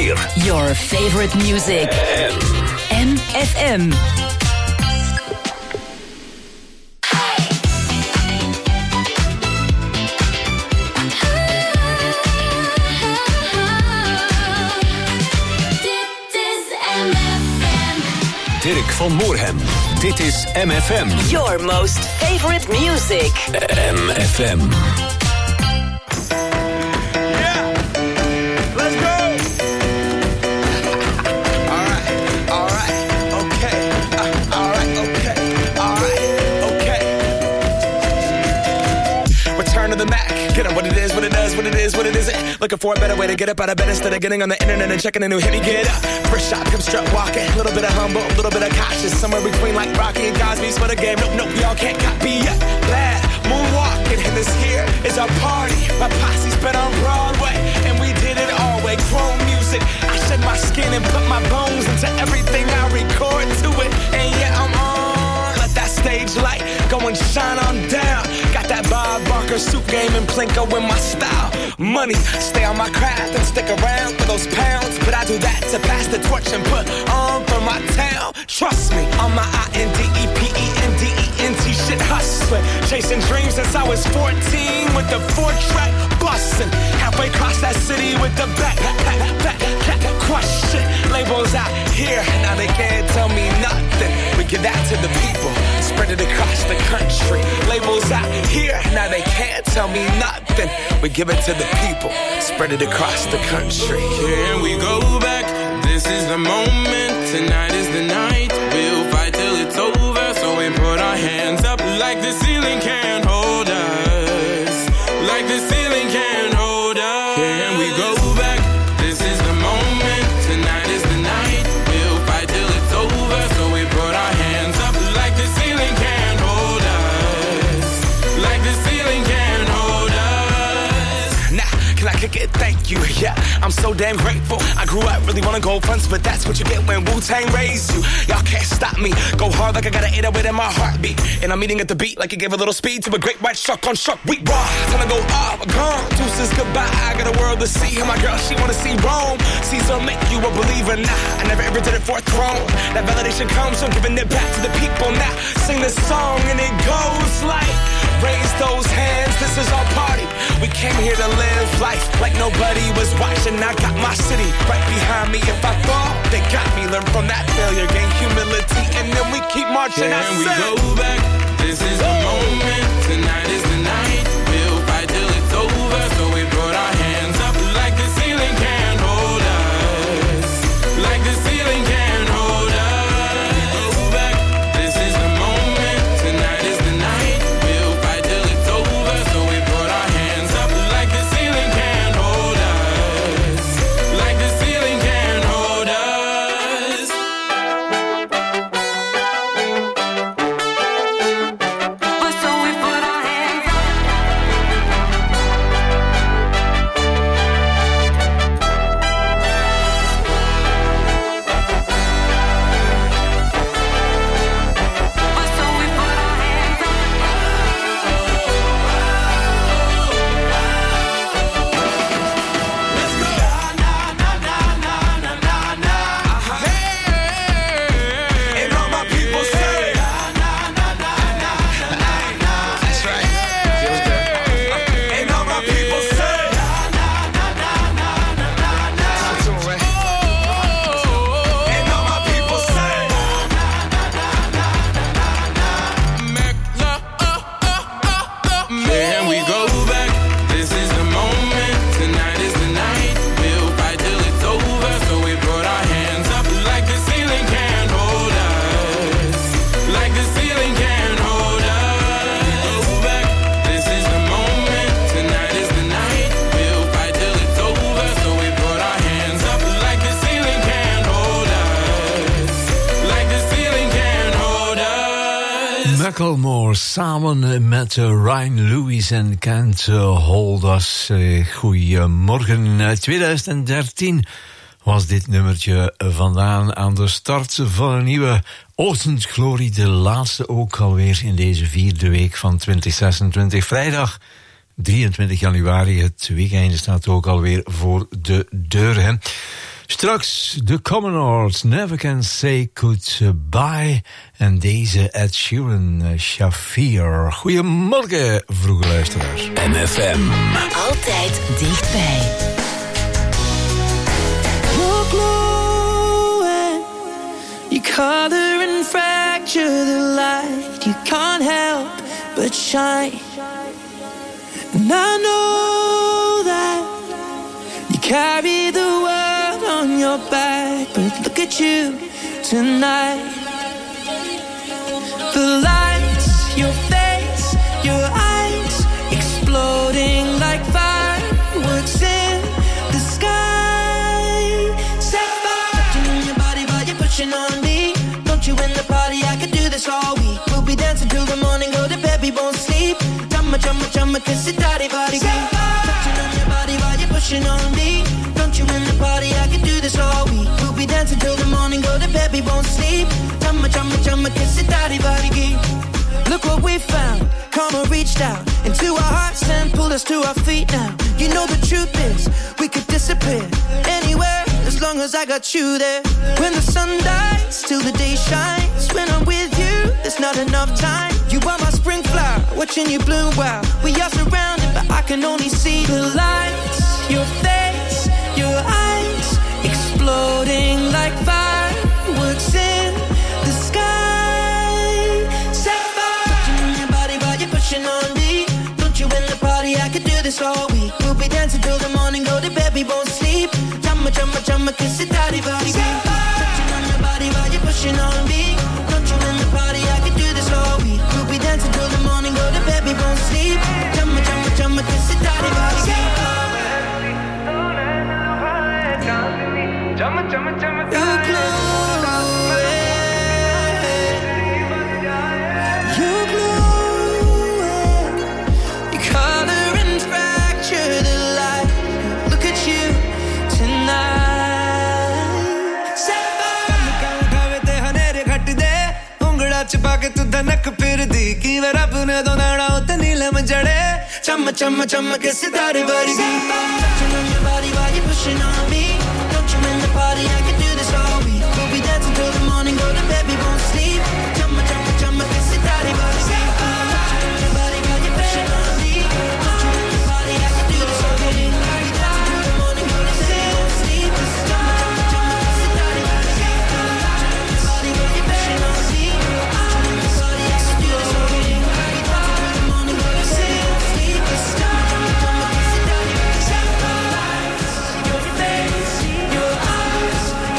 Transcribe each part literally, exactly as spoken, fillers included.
vier. Your favorite music. M F M. Dirk van Moorhem. Dit is M F M. Your most favorite music. M F M. Yeah. Let's go. All right. All right. Okay. Uh, all right. Okay. All right. Okay. Return to the Mac. Get up what it is, what it does, what it is, what it isn't. Looking for a better way to get up out of bed instead of getting on the internet and checking a new hit. Me get up. First shot, come strut walking. A little bit of humble, a little bit of cautious. Somewhere between like Rocky and Cosby's for the game. Nope, nope, y'all can't copy yet. Bad moonwalking, and this here is our party. My posse's been on Broadway, and we did it all way. Chrome music. I shed my skin and put my bones into everything I record to it. And yeah, I'm on. Let that stage light go and shine on down. Got that Bob Barker suit game and Plinko in my style. Money, stay on my craft and stick around for those pounds. But I do that to pass the torch and put on for my town. Trust me, on my I N D E P E N D E N T shit hustling. Chasing dreams since I was fourteen with the four track bustin'. Halfway across that city with the back, back, back, back, crush shit. Labels out here, now they can't tell me nothing. We give that to the people, spread it across the country. Labels out here, now they can't tell me nothing. We give it to the people, spread it across the country. Can we go back? This is the moment, tonight is the night. We'll fight till it's over, so we put our hands up like the ceiling can't hold us. Like the ceiling can't hold us. Can we go back? This is the moment, tonight is the night. We'll fight till it's over, so we put our hands up like the ceiling can't hold us. Like the ceiling can't hold us. Nah, can I kick it? Thank you, yeah. I'm so damn grateful. I grew up really wanna go fronts, but that's what you get when Wu-Tang raised you. Y'all can't stop me. Go hard like I got an eight oh eight in my heartbeat. And I'm eating at the beat like it gave a little speed to a great white shark on shark. We raw. Time to go off, gone. Deuces goodbye. I got a world to see. And my girl, she wanna see Rome. Caesar make you a believer. Nah, I never ever did it for a throne. That validation comes from giving it back to the people. Now sing this song and it goes like, raise those hands, this is our party. We came here to live life like nobody was watching. I got my city right behind me. If I fall, they got me. Learn from that failure, gain humility, and then we keep marching. Can we go back? This is the moment, tonight is the night. We'll fight till it's over, so we put our hands up like the ceiling can't hold us. Like the ceiling can't hold us. Go back, this is the moment, tonight is the night. We'll fight till it's over, so we put our hands up like the ceiling can't hold us. Like the ceiling can't hold us. So we put our hands up. So we put our hands up. Let's go. Na, na, na, na, na, na, na. Hey, and all my people say, na, na, na, na, na, na, na. That's right. Feels good. And all my people say, na, na, na, na, na, na, na, na. And all my people say, na, na, na, na, na, na, na. Can we go back? This is the moment, tonight is the night. We'll fight till it's over, so we put our hands up like the ceiling can't hold us. Like the ceiling can't hold us. Go back, this is the moment, tonight is the night. We'll fight till it's over, so we put our hands up like the ceiling can't hold us. Like the ceiling can't hold us. Macklemore samen met Ryan Lewis en Can't Hold Us. Uh, Goedemorgen. Uh, twintig dertien was dit nummertje vandaan aan de start van een nieuwe ochtendglorie. De laatste ook alweer in deze vierde week van twintig zesentwintig. Vrijdag drieëntwintig januari. Het weekende staat ook alweer voor de deur. Hè. Straks de Commoners, Never Can Say Goodbye. En deze Ed Sheeran, Shafir. Goedemorgen, vroege luisteraars. M F M. Altijd dichtbij. You're glowing. You color and fracture the light. You can't help but shine. And I know that you carry the world on your back, but look at you tonight. The lights, your face, your eyes, exploding like fireworks in the sky. Set fire, touching on your body while you're pushing on me. Don't you in the party, I could do this all week. We'll be dancing till the morning, go to bed, we won't sleep. Chumma, chumma, chumma, kiss it, daddy, body, beat. Touching on your body while you're pushing on me. Don't you in the party, I could do this all week. We'll be dancing till the morning, go to bed, we won't sleep. Chumma, chumma, chumma, kiss it, daddy, body, beat. Look what we found, karma reached out into our hearts and pulled us to our feet now. You know the truth is, we could disappear anywhere as long as I got you there. When the sun dies, till the day shines. When I'm with you, there's not enough time. You are my spring flower, watching you bloom wild. We are surrounded, but I can only see the lights. Your face, your eyes, exploding like fireworks in the sky. Set fire, touching on your body while you're pushing on me. Don't you in the party, I could do this all week. We'll be dancing till the morning, go to bed, we won't sleep. Chumma, chumma, chumma, kiss it, daddy, body, beat. Touching on your body while you're pushing on me. Don't you in the party, I could do this all week. We'll be dancing till the morning, go to bed, we won't sleep. Chumma, chumma, chumma, kiss it, daddy, body, beat. You're glowing. You're glowing. You color and fracture the light. Look at you tonight. Set fire. उठावे ते हनेरे घट दे उंगड़ा चिपा के तू धनक फिर दी की वे रब ने दो नाड़ा उते नीलम जड़े Chumma, chumma, chumma, kiss it, daddy, body, beat. Touching on your body while you're pushing on me. Don't you in the party, I could do this all week. We'll be dancing till the morning, go to bed, we won't sleep. Chumma, chumma, chumma, kiss it, daddy, body, beat. Touching on your body while you're pushing on me. Don't you in the party, I could do this all week. We'll be dancing till the morning, go to bed, we won't sleep. Chumma, chumma, chumma, kiss it, daddy, body, beat. Touching on your body while you're pushing on me. Don't you in the party, I could do this all week. We'll be dancing till the morning, go to bed, we won't sleep. Chumma, chumma, chumma, kiss it, daddy, body, beat. Your face, your eyes,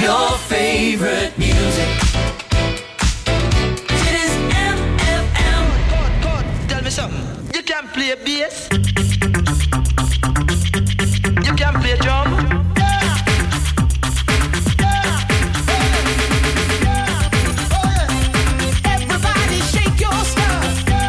Your favorite music. It is M F M. God, God, tell me something. You can play bass. You can play drum. Everybody shake your stuff.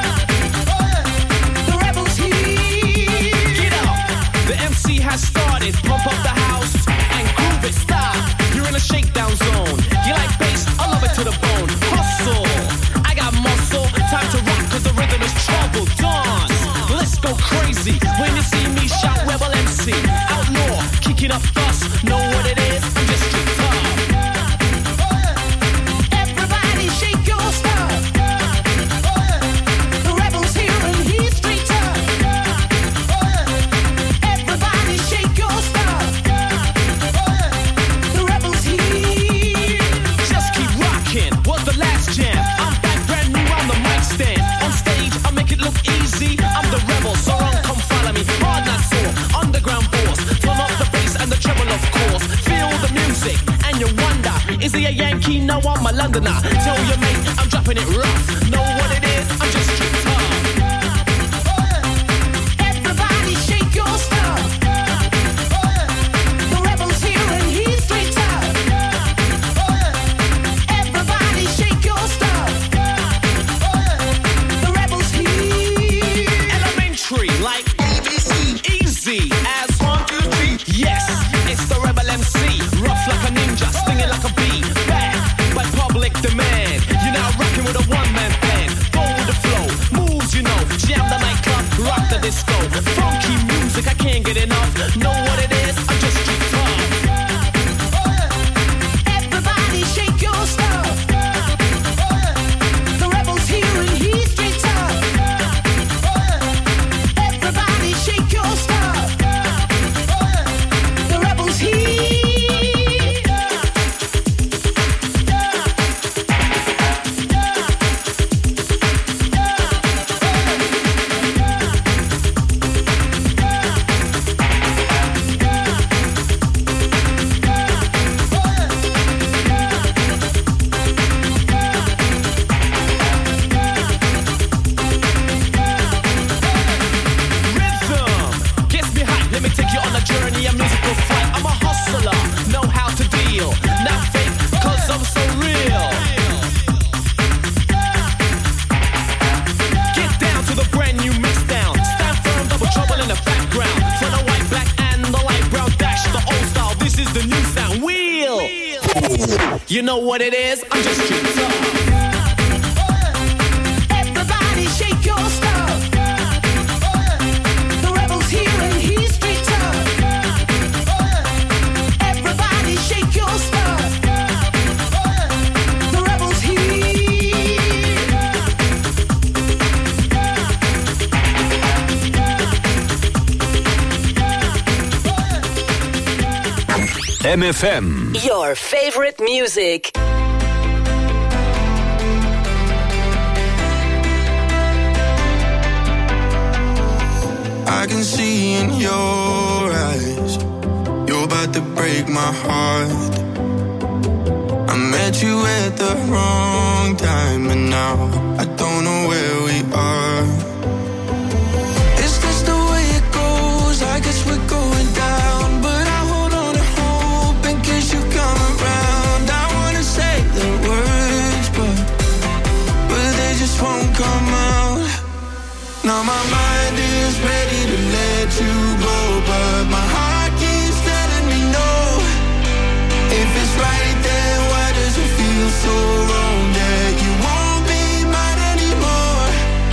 The rebels here. Get up. The M C has started. Pump up the house and groove it. Stop. You're in a shakedown zone. You like bass? I love it to the bone. Hustle. I got muscle. Time to rock cause the rhythm is trouble. Dance. Let's go crazy. When you see me shout Rebel M C. Out north. Kicking up dust. Know what it is? I'm just street tough. Everybody shake your stuff. The rebels here and he's straight tough. Everybody shake your stuff. The rebels here. Just keep rocking. Was the last jam. I'm back brand new on the mic stand. On stage, I make it look easy. I'm the rebel, so run, come follow me. Hard not sore, underground force. Turn up the bass and the treble, of course. Feel the music and you wonder, is he a Yankee? No, I'm a Londoner. Tell your mate I'm dropping it rough. Know what it is? I'm just straight tough. Everybody shake your stuff. The rebels here and he's straight tough. Everybody shake your stuff. The rebels here. Elementary, like A B C. Easy as one, two, three. Yes, it's the Rebel M C. Rough like a ninja, stinging like a bee. Back by public demand. You're now rocking with a one-man band. Go with the flow, moves you know. Jam the nightclub, rock the disco. Funky music, I can't get enough. Know what it is? I'm just street tough. Everybody shake your stuff. The rebels here and he's straight tough. Everybody shake your stuff. The rebels here. Rhythm gets me hype. Let me take you on a journey, a musical flight. I'm a hustler, know how to deal. Not fake, cause I'm so real. Get down to the brand new mix down. Stand firm, double trouble in the background. For the white, black, and the light brown dash. The old style, this is the new sound. Wheel! You know what it is? I'm just street tough. Everybody shake your stuff. The rebels here and he's straight tough. Everybody shake your stuff. The rebels here. M F M. Your favorite music. I can see in your eyes, you're about to break my heart. I met you at the wrong time, and now I don't know where we are. Is this the way it goes? I guess we're going down, but I hold on to hope in case you come around. I wanna say the words, but but they just won't come out. Now my mind is ready to let you go, but my heart keeps telling me no. If it's right, then why does it feel so wrong that you won't be mine anymore?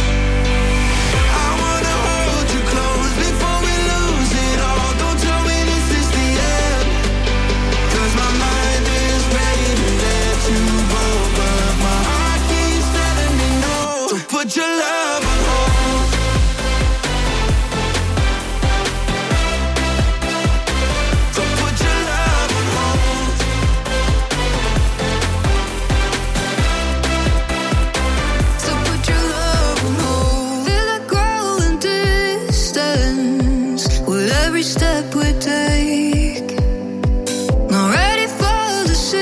I wanna hold you close before we lose it all. Don't tell me this is the end, cause my mind is ready to let you go, but my heart keeps telling me no. So put your love on hold. Every step we take, not ready for the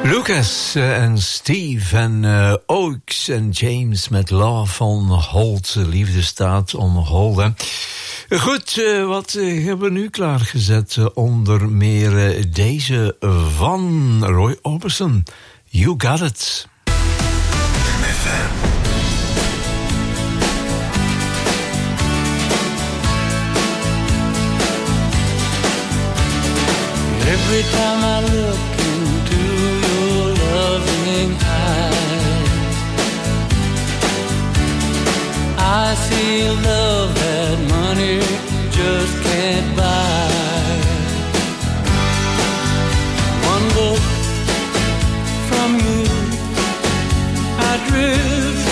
Lucas uh, en Steve en uh, Oaks en James met Love on Hold. Liefde staat on hold. Hè. Goed, uh, wat uh, hebben we nu klaargezet? Uh, onder meer uh, deze van Roy Orbison. You Got It. Every time I look into your loving eyes, I see love that money just can't buy. One look from you, I drift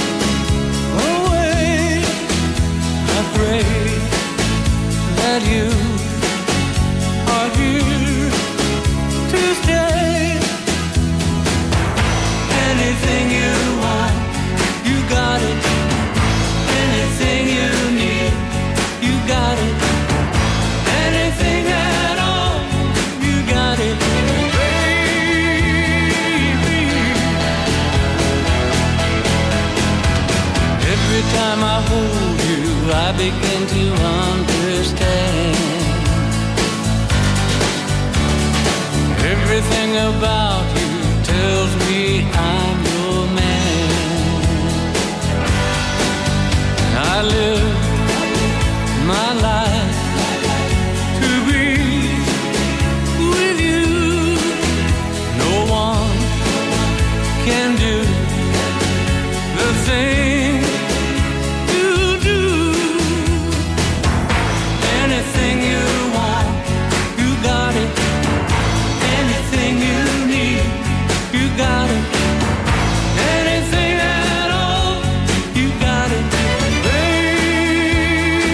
away. I pray that you are here to stay. Anything you want, you got it. Anything you need, you got it. Anything at all, you got it, baby. Every time I hold you, I begin to understand. Everything about you tells me I'm your man. I live my life to be with you. No one can do the thing you do. Anything you want, you got it. Anything you need, you got it. Anything at all, you got it, baby.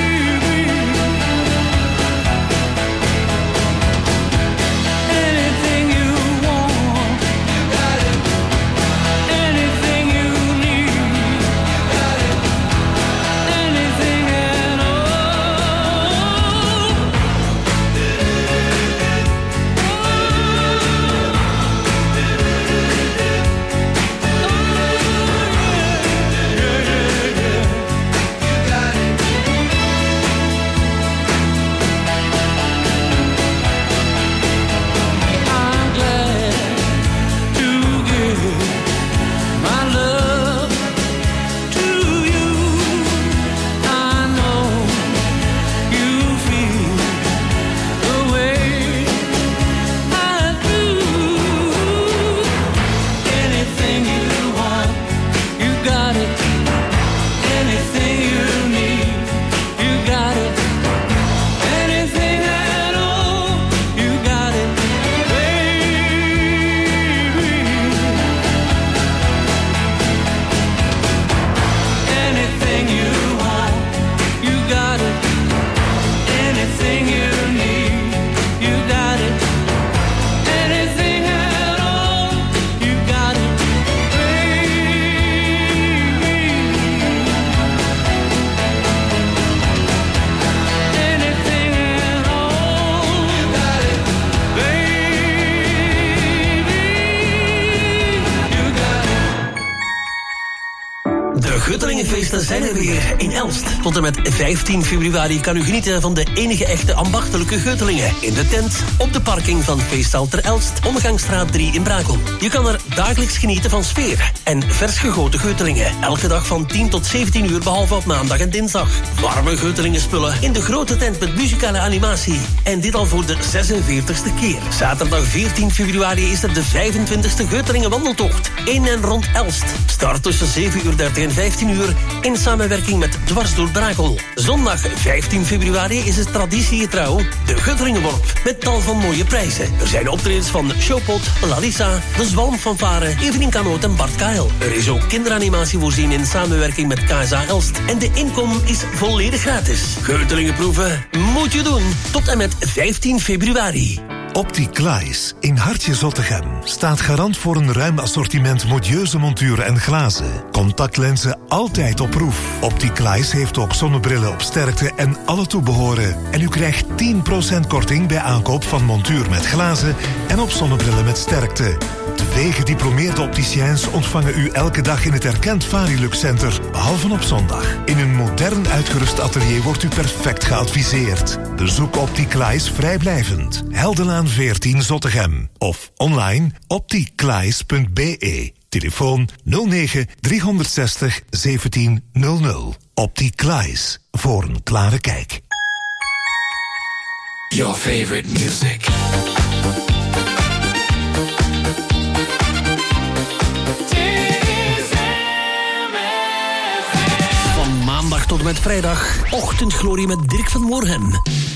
Anything you want, you got it. Anything you need, you got it. Anything at all. I'm glad to give my love to you. I know you feel the way I do. Anything you want, you got it. Anything you need, you got it. Anything at all, you got it, baby. Anything you want, you got it. Anything you need, you got it. Anything at all, you got it, baby. Anything at all, you got it, baby. You got it. De Guttelingenfeesten zijn er weer in Elst. Tot en met vijftien februari kan u genieten van de enige echte ambachtelijke Guttelingen. In de tent, op de parking van Feestzaal ter Elst, Omgangsstraat drie in Brakel. Je kan er dagelijks genieten van sfeer en vers gegoten Guttelingen. Elke dag van tien tot zeventien uur, behalve op maandag en dinsdag. Warme Guttelingenspullen in de grote tent met muzikale animatie. En dit al voor de zesenveertigste keer. Zaterdag veertien februari is er de vijfentwintigste Guttelingen wandeltocht. In en rond Elst. Start tussen zeven uur dertig en vijftien uur in samenwerking met Dwars door Brakel. Zondag vijftien februari is het traditiegetrouw de Guttelingenworp met tal van mooie prijzen. Er zijn optredens van Showpot, Larissa, De Zwalmfanfare, Evelien Kanoot en Bart Kael. Er is ook kinderanimatie voorzien in samenwerking met K S A Elst. En de inkom is volledig gratis. Guttelingen proeven moet je doen tot en met vijftien februari. Opticlies in Hartje Zottegem staat garant voor een ruim assortiment modieuze monturen en glazen. Contactlenzen altijd op proef. Opticlies heeft ook zonnebrillen op sterkte en alle toebehoren. En u krijgt tien procent korting bij aankoop van montuur met glazen en op zonnebrillen met sterkte. Twee gediplomeerde opticiens ontvangen u elke dag in het erkend Varilux Center, behalve op zondag. In een modern uitgerust atelier wordt u perfect geadviseerd. Bezoek Opticlies vrijblijvend. Heldenlaan veertien Zottegem. Of online opticlies punt b e. Telefoon nul negen driehonderdzestig zeventien nul nul. Opticlies. Voor een klare kijk. Your favorite music. Van maandag tot en met vrijdag. Ochtendglorie met Dirk van Moorhem.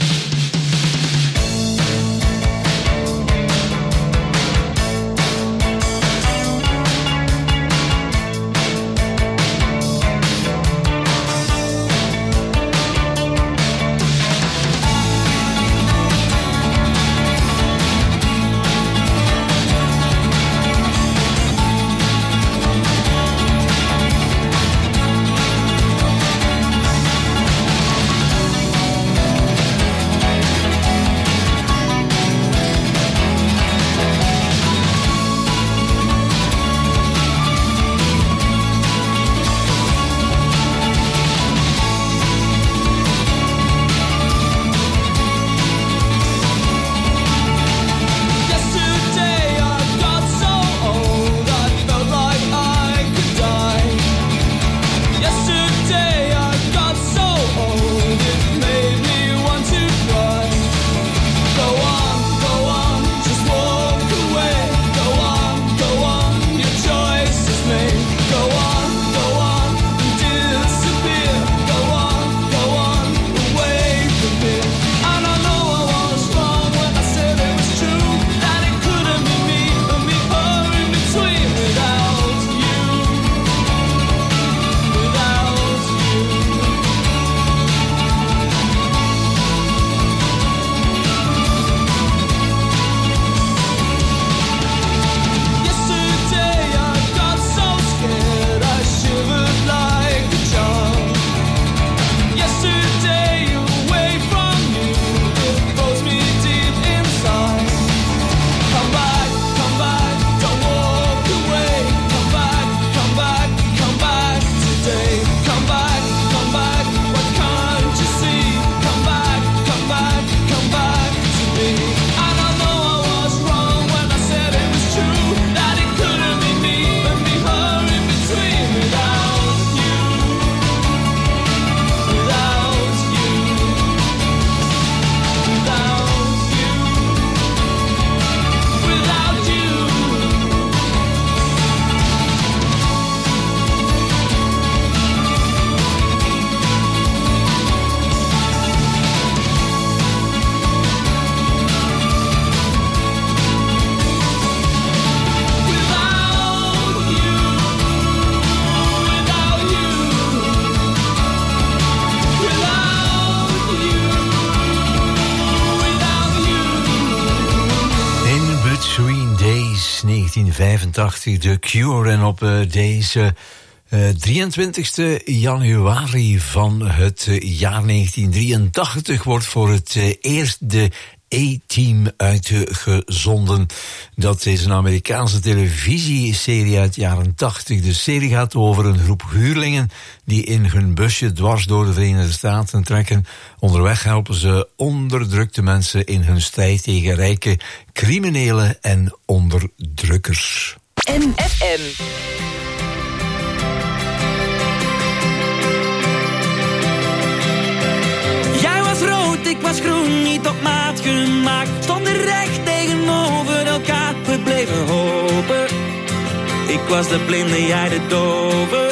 negentien vijfentachtig, The Cure. En op uh, deze uh, drieëntwintigste januari van het uh, jaar negentien drieëntachtig wordt voor het uh, eerst de A-Team uitgezonden. Dat is een Amerikaanse televisieserie uit de jaren tachtig. De serie gaat over een groep huurlingen die in hun busje dwars door de Verenigde Staten trekken. Onderweg helpen ze onderdrukte mensen in hun strijd tegen rijke criminelen en onderdrukkers. M F M. Ik was groen, niet op maat gemaakt. Stonden recht tegenover elkaar, we bleven hopen. Ik was de blinde, jij de dove.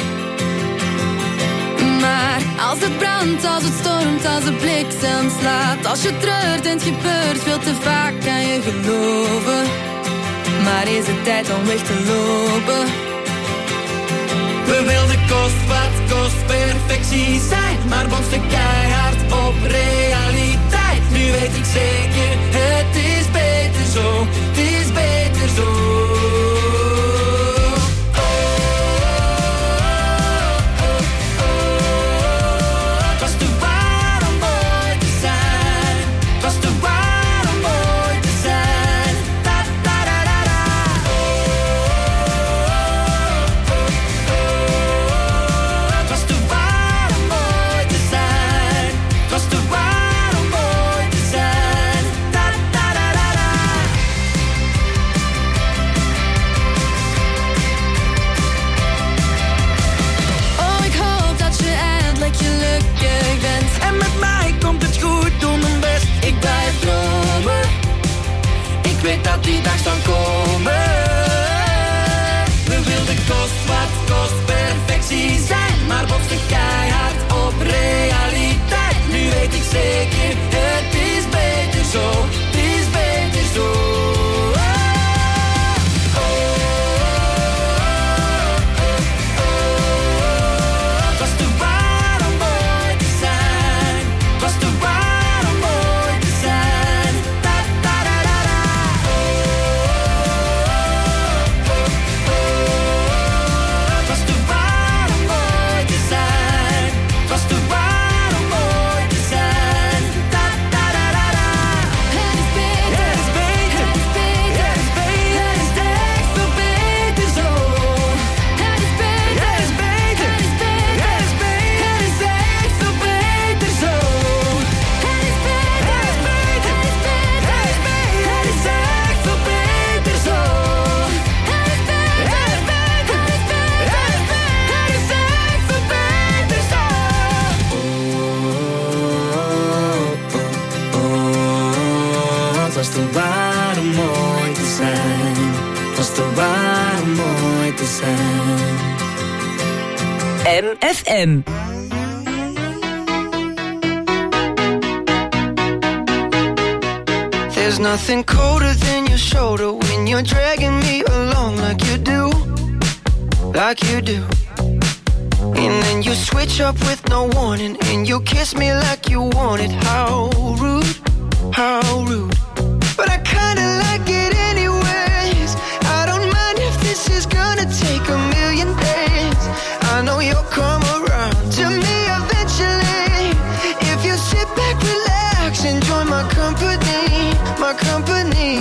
Maar als het brandt, als het stormt, als de bliksem slaat, als je treurt en het gebeurt veel te vaak, kan je geloven. Maar is het tijd om weg te lopen? We wilden kost wat kost perfectie zijn, maar botsten keihard op realiteit. Nu weet ik zeker, het is beter was te waar om mooi te zijn. Was te waar om mooi te zijn. M F M. There's nothing colder than your shoulder when you're dragging me along like you do, like you do. And then you switch up with no warning and you kiss me like you want it. How rude, how rude. But I kinda like it anyways. I don't mind if this is gonna take a million days. I know you'll come around to me eventually. If you sit back, relax, enjoy my company, my company.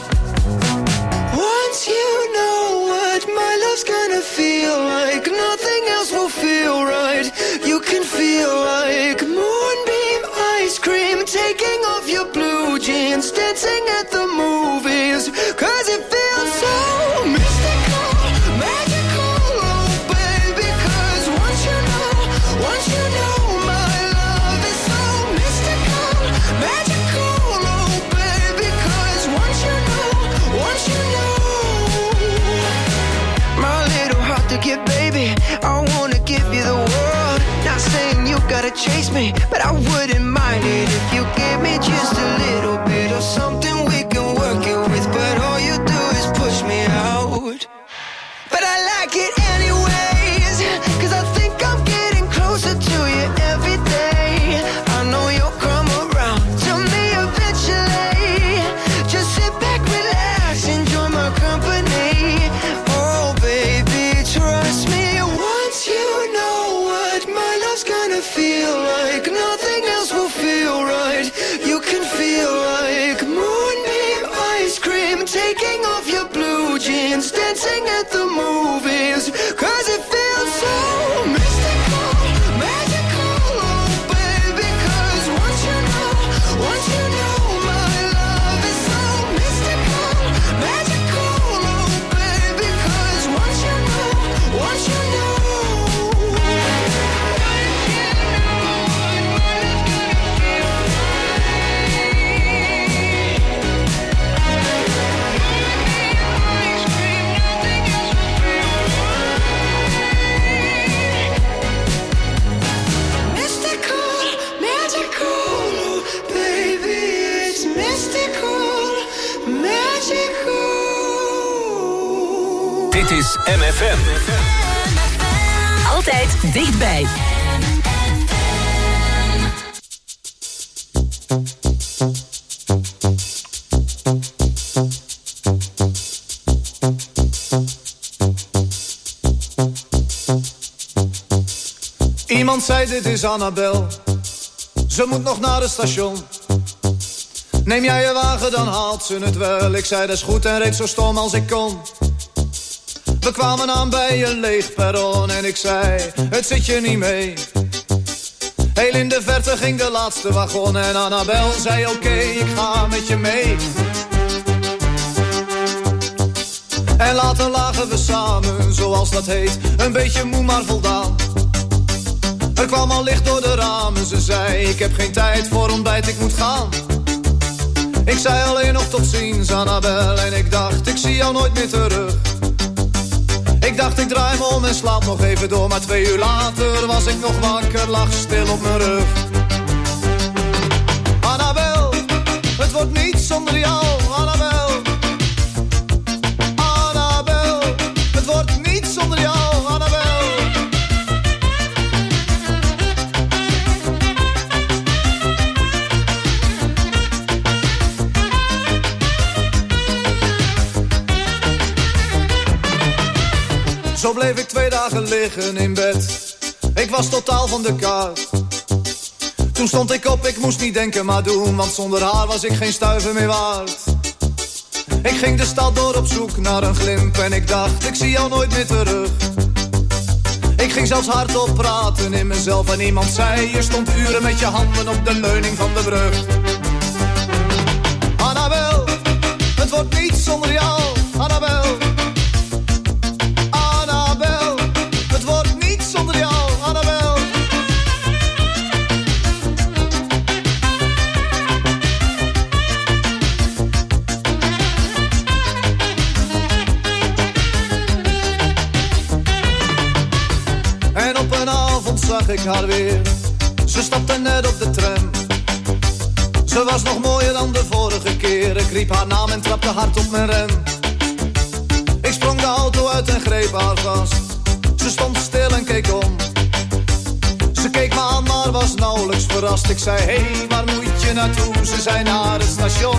Once you know what my love's gonna feel like, nothing else will feel right. You can feel like moonbeam ice cream, taking off your blue jeans, dancing at the movies, cause it feels so mystical, magical, oh baby, cause once you know, once you know my love is so mystical, magical, oh baby, cause once you know, once you know, my little heart to give, baby, I wanna give you the world, not saying you gotta chase me, but I wouldn't mind it if you give me just a little bit of something we can work it with, but all you do is push me out. But I like it anyways, cause I think I'm getting closer to you every day. I know you'll come around to me eventually. Just sit back, relax, enjoy my company. Oh baby, trust me, once you know what my love's gonna feel like, nothing else will feel right. You can feel like moonbeam ice cream, taking off your blue jeans, dancing at the movies, cause it feels so mystical, magical, oh baby, cause once you know, once you know my love is so mystical, magical, oh baby, cause once you know, once you know. Dit is M F M. Altijd dichtbij. Iemand zei dit is Annabel, ze moet nog naar het station. Neem jij je wagen, dan haalt ze het wel. Ik zei dat is goed en reed zo stom als ik kon. We kwamen aan bij een leeg perron en ik zei, het zit je niet mee. Heel in de verte ging de laatste wagon en Annabel zei, oké, okay, ik ga met je mee. En later lagen we samen, zoals dat heet, een beetje moe maar voldaan. Er kwam al licht door de ramen, ze zei, ik heb geen tijd voor ontbijt, ik moet gaan. Ik zei alleen nog tot ziens, Annabel, en ik dacht, ik zie jou nooit meer terug. Ik dacht, ik draai me om en slaap nog even door, maar twee uur later was ik nog wakker, lag stil op mijn rug. Annabel, het wordt niet zonder jou, Annabel. Annabel, het wordt niet zonder jou, Annabel. Zo bleef ik twee dagen liggen in bed. Ik was totaal van de kaart. Toen stond ik op, ik moest niet denken maar doen, want zonder haar was ik geen stuiver meer waard. Ik ging de stad door op zoek naar een glimp en ik dacht, ik zie jou nooit meer terug. Ik ging zelfs hardop praten in mezelf en iemand zei, je stond uren met je handen op de leuning van de brug. Annabel, het wordt niet zonder jou, Annabel. zag ik haar weer. Ze stapte net op de tram. Ze was nog mooier dan de vorige keer. Ik riep haar naam en trapte hard op mijn rem. Ik sprong de auto uit en greep haar vast. Ze stond stil en keek om. Ze keek me aan, maar was nauwelijks verrast. Ik zei, hé, hey, waar moet je naartoe? Ze zei, naar het station.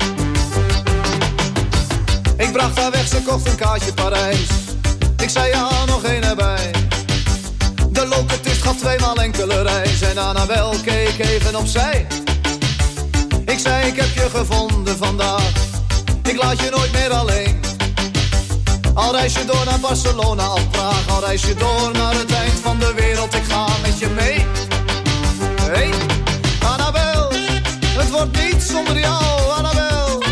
Ik bracht haar weg, ze kocht een kaartje Parijs. Ik zei, ja, nog één erbij. De locatist gaf tweemaal enkele reis. En Annabel keek even opzij. Ik zei, ik heb je gevonden vandaag. Ik laat je nooit meer alleen. Al reis je door naar Barcelona of Praag. Al reis je door naar het eind van de wereld. Ik ga met je mee. Hey, Annabel, het wordt niet zonder jou, Annabel.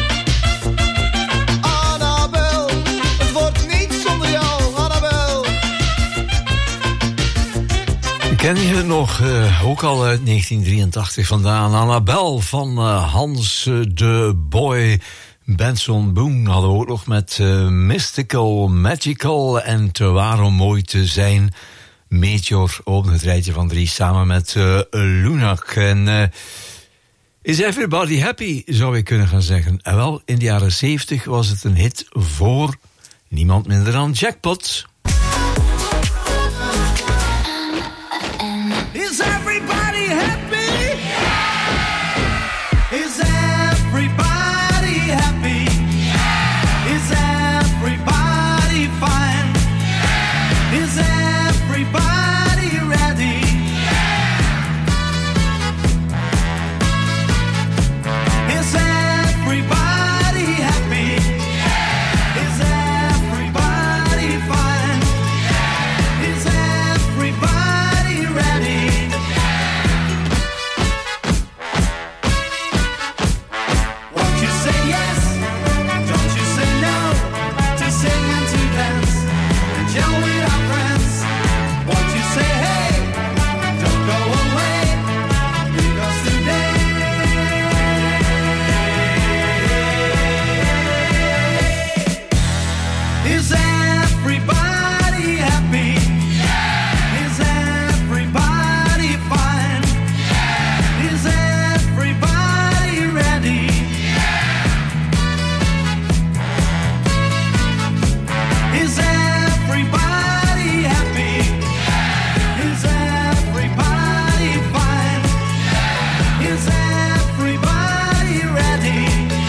Annabel, het wordt niet zonder jou, Annabel. Ken je het nog? Uh, ook al uit negentien drieëntachtig vandaan. Annabel van uh, Hans uh, de Boy Benson Boone hadden we ook nog met uh, Mystical, Magical en Te waar om mooi te zijn. Meteor op het rijtje van drie samen met uh, Lunak. En uh, is everybody happy, zou ik kunnen gaan zeggen. En wel, in de jaren zeventig was het een hit voor niemand minder dan Jackpot. Is everybody happy? Is everybody happy? Is everybody fine? Is everybody ready? Is everybody happy? Is everybody fine? Is everybody ready? Won't you say yes? Don't you say no? To sing and to dance and chill with our friends. Won't you say hey? Don't go away because today is everybody happy? Is everybody fine? Is everybody ready? Is everybody happy? Is everybody fine? Is everybody ready?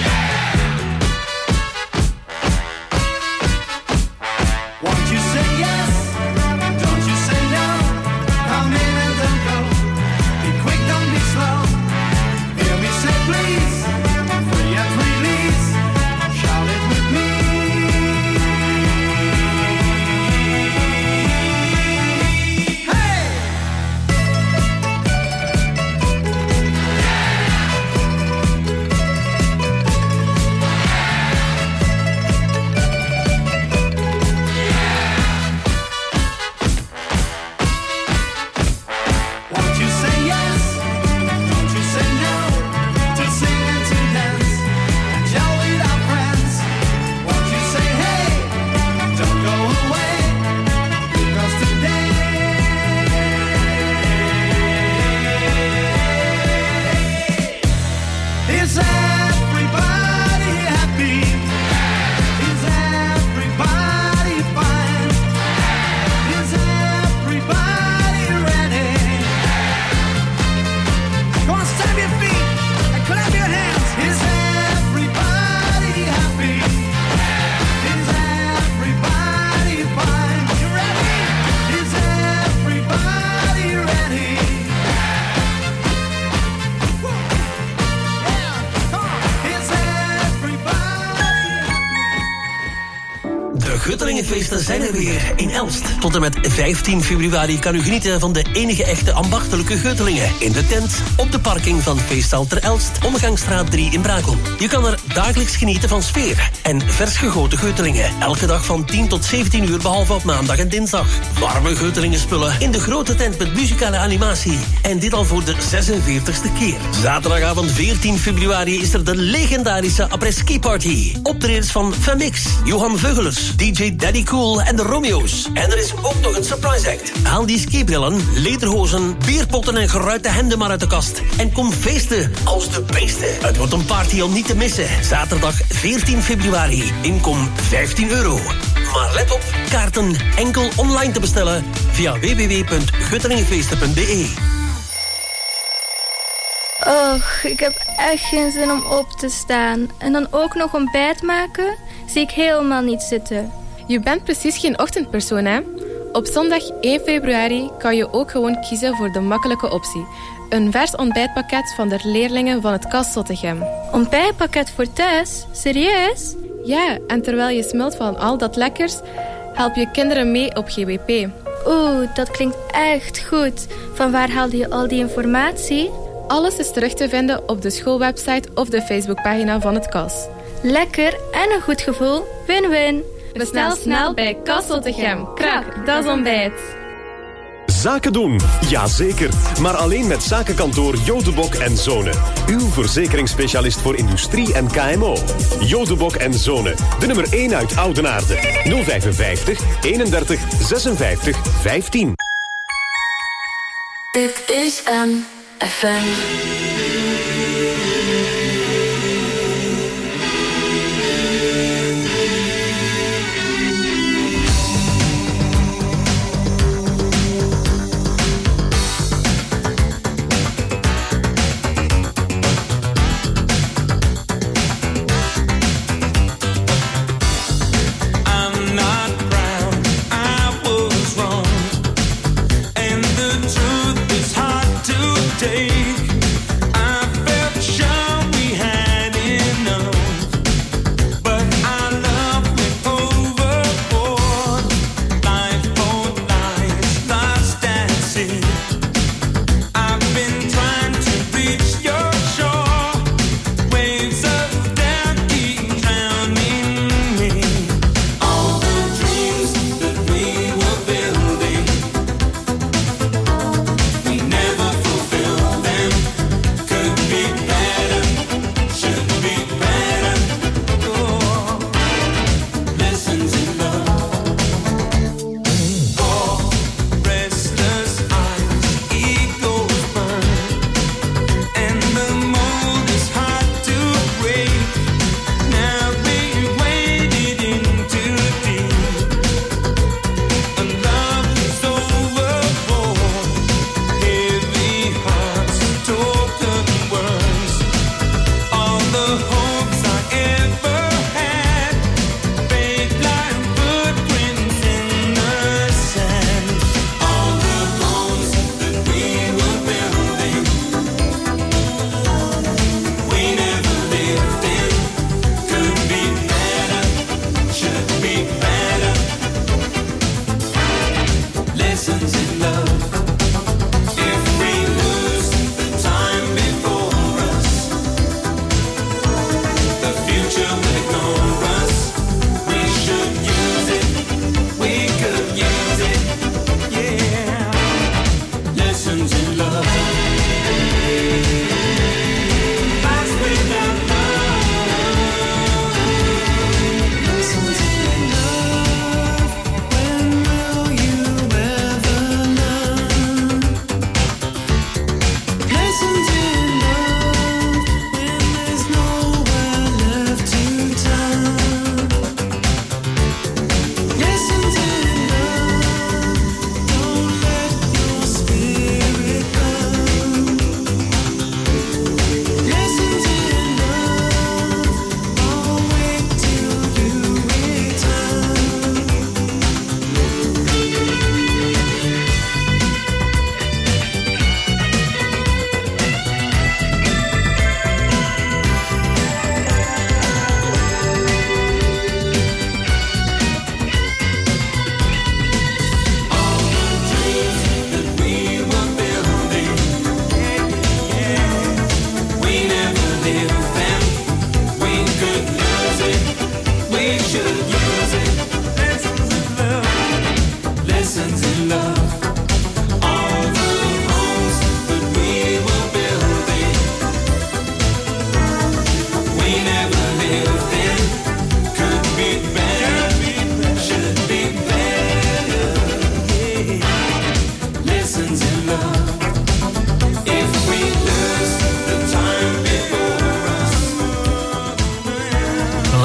Won't you say yes? Don't you say no? Come in and don't go. Be quick, don't be slow. Hear me say please. Free and release. Shout it with me. Hey! Won't you say yes? Don't you say no? To sing and to dance and chill with our friends. Won't you say hey? Don't go away because today is everybody happy? Is everybody fine? Is everybody ready? Come on, stamp your feet and clap your hands. Is everybody happy? Is everybody fine? You ready? Is everybody ready? Woo. Yeah, come on. Is everybody De Guttelingenfeesten zijn er weer in Elst. Tot en met vijftien februari kan u genieten van de enige echte ambachtelijke Guttelingen. In de tent, op de parking van Feesthal ter Elst, Omgangsstraat drie in Brakel. Je kan er dagelijks genieten van sfeer en vers gegoten Guttelingen. Elke dag van tien tot zeventien uur, behalve op maandag en dinsdag. Warme Guttelingenspullen in de grote tent met muzikale animatie. En dit al voor de zesenveertigste keer. Zaterdagavond veertien februari is er de legendarische après-ski party. Optredens van Famix, Johan Veugelers, D D J Daddy Cool en de Romeo's. En er is ook nog een surprise act. Haal die skibrillen, lederhozen, bierpotten en geruite hemden maar uit de kast. En kom feesten als de beesten. Het wordt een party om niet te missen. Zaterdag veertien februari. Inkom vijftien euro. Maar let op, kaarten enkel online te bestellen via w w w punt gutteringefeesten punt b e. Och, ik heb echt geen zin om op te staan. En dan ook nog ontbijt maken, zie ik helemaal niet zitten. Je bent precies geen ochtendpersoon, hè? Op zondag één februari kan je ook gewoon kiezen voor de makkelijke optie. Een vers ontbijtpakket van de leerlingen van het K A S Zottegem. Ontbijtpakket voor thuis? Serieus? Ja, en terwijl je smult van al dat lekkers, help je kinderen mee op G W P. Oeh, dat klinkt echt goed. Van waar haalde je al die informatie? Alles is terug te vinden op de schoolwebsite of de Facebookpagina van het K A S. Lekker en een goed gevoel. Win-win. Bestel snel bij K A S Zottegem. Krak, dat is ontbijt. Zaken doen, jazeker. Maar alleen met zakenkantoor Jodebok en Zonen. Uw verzekeringsspecialist voor industrie en K M O. Jodebok en Zonen, de nummer één uit Oudenaarde. nul vijfenvijftig, eenendertig, zesenvijftig, vijftien. Dit is M F M. Take. I felt shy.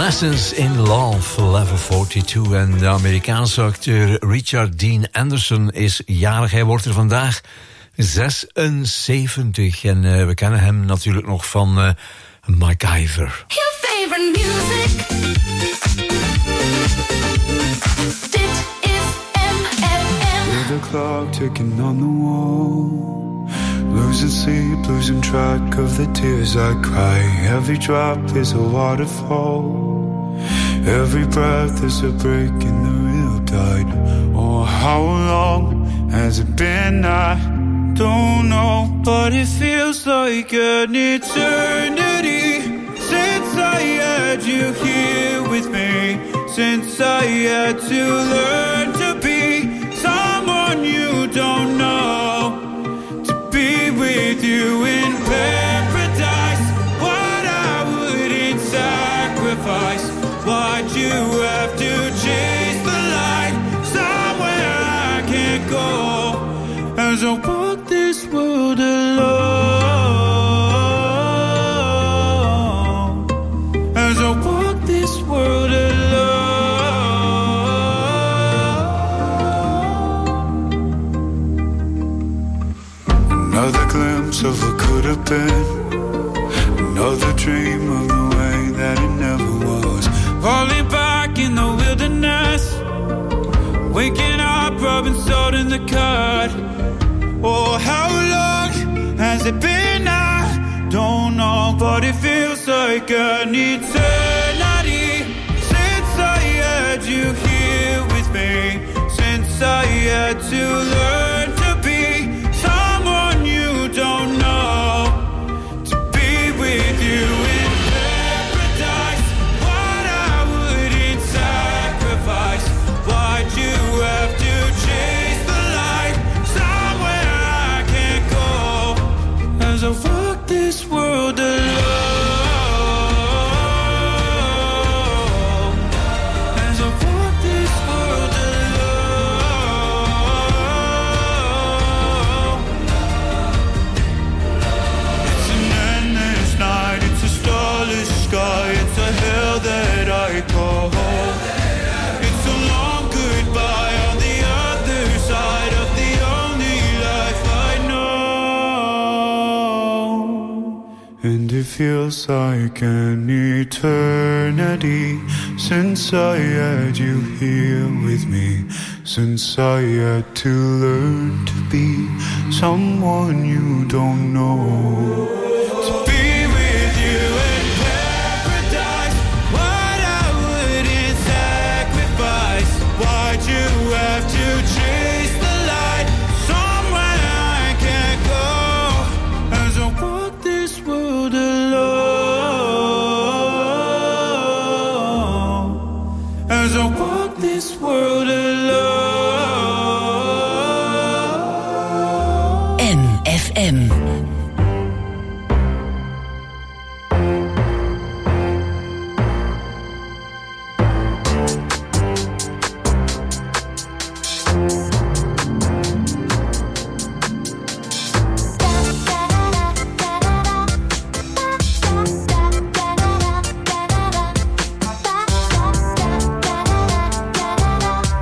Lessons in Love, Level forty-two. En de Amerikaanse acteur Richard Dean Anderson is jarig. Hij wordt er vandaag zesenzeventig. En uh, we kennen hem natuurlijk nog van uh, MacGyver. Your favorite music. Dit is M F M. With the clock ticking on the wall. Losing sleep, losing track of the tears I cry. Every drop is a waterfall. Every breath is a break in the real tide. Oh, how long has it been? I don't know, but it feels like an eternity since I had you here with me. Since I had to learn to be someone you don't know. Be with you in paradise. What I wouldn't sacrifice. Why'd you have to chase the light somewhere I can't go? As I walk this world alone. As I walk this world alone. Another glimpse of what could have been. Another dream of the way that it never was. Falling back in the wilderness. Waking up, rubbing salt in the cut. Oh, how long has it been? I don't know, but it feels like an eternity since I had you here with me. Since I had to learn to be someone you don't know, to be with you in paradise. What I wouldn't sacrifice. Why'd you have to chase the light somewhere I can't go? As I walk this world alone. As I walk this world alone. It's an endless night, it's a starless sky, it's a hell that I call home. It's a long goodbye on the other side of the only life I know. And it feels like an eternity since I had you here with me. Since I had to learn to be someone you don't know. To be with you in paradise. What I wouldn't sacrifice. Why'd you have to chase the light somewhere I can't go? As I walk this world alone. As I walk this world alone. M F M.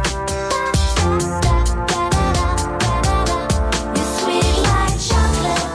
Sweet like chocolate.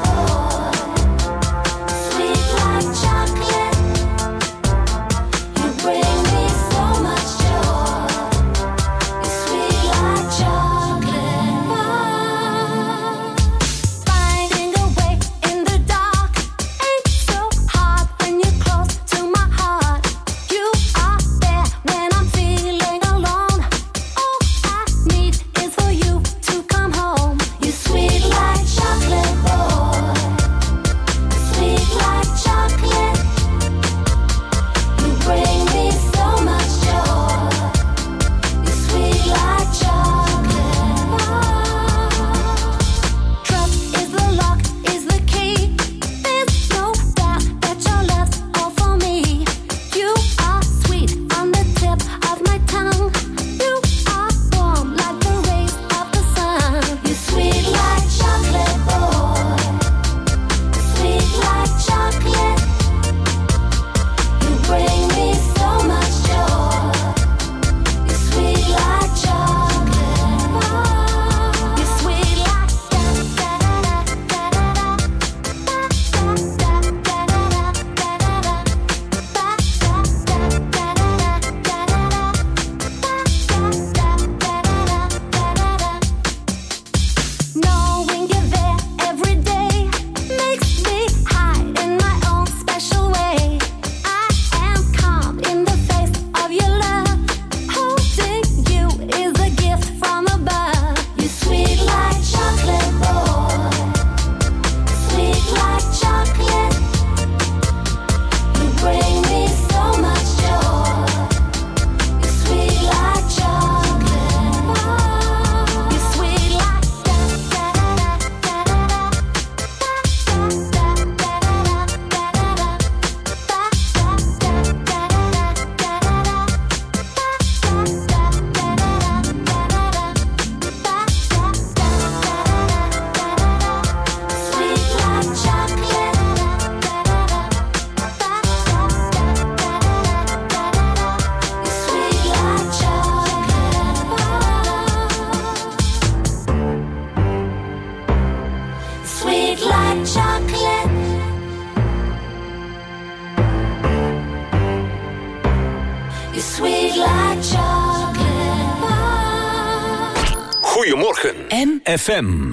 You're sweet like chocolate bar. Goedemorgen. M. F M.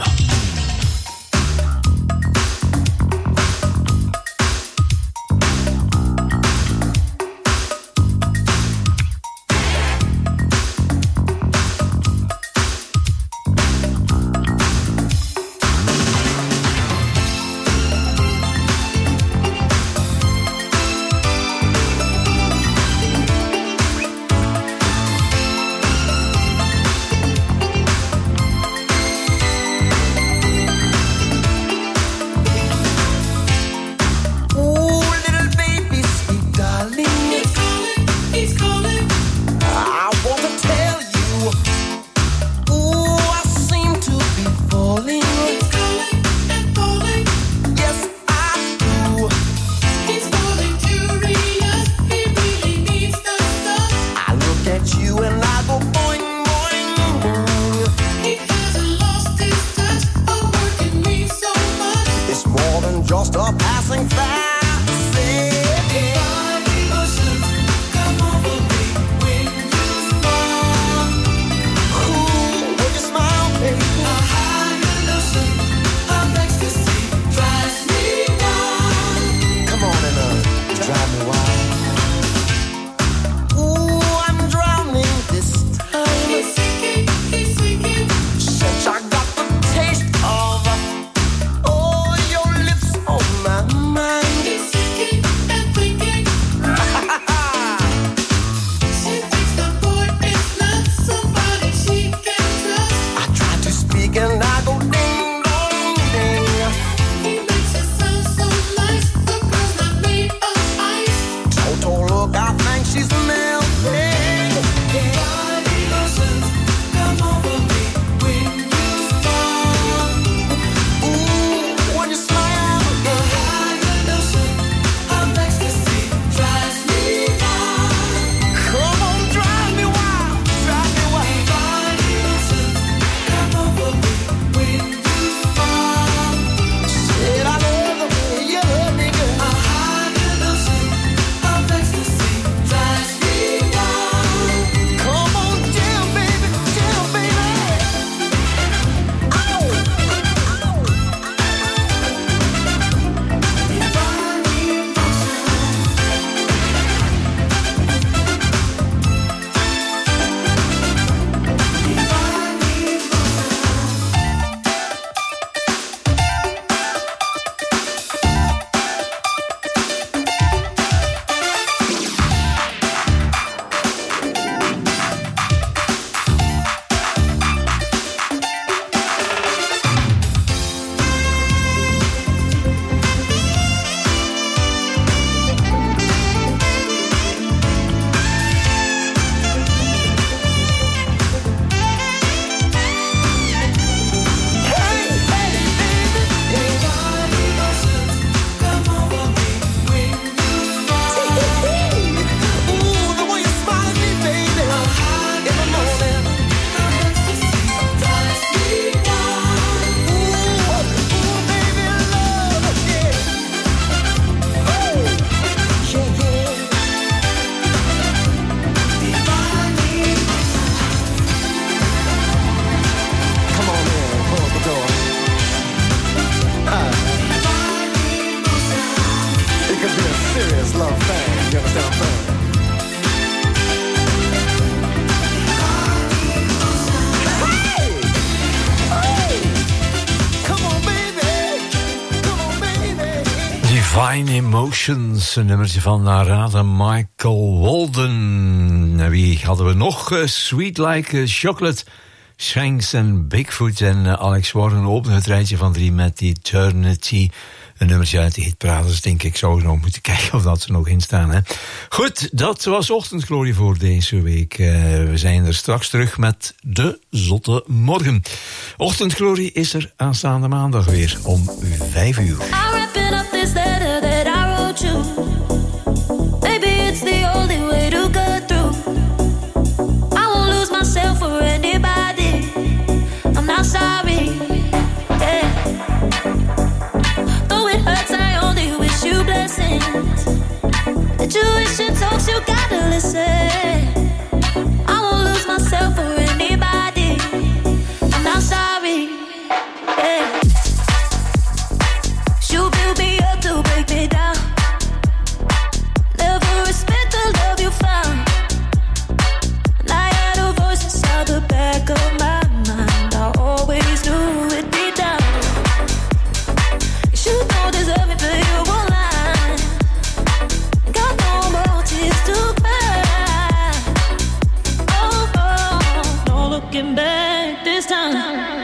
Divine Emotions, een nummertje van Narada Michael Walden. Wie hadden we nog? Uh, Sweet Like Chocolate, Shanks en Bigfoot en uh, Alex Warren openen het rijtje van drie met Eternity. Een nummertje uit de hitparades, denk ik. Zou nog moeten kijken of dat ze nog in staan. Hè? Goed, dat was Ochtendglorie voor deze week. Uh, we zijn er straks terug met de Zotte Morgen. Ochtendglorie is er aanstaande maandag weer om vijf uur. That you wish she talks, you gotta listen. I won't lose myself for anybody. I'm not sorry. Yeah. You build me up to break me down. Never respect the love you found. And I had a voice inside the back of my mind. I always knew it deep down. You don't deserve me, but you won't lie. Got no more tears to cry. Oh, oh, no looking back this time.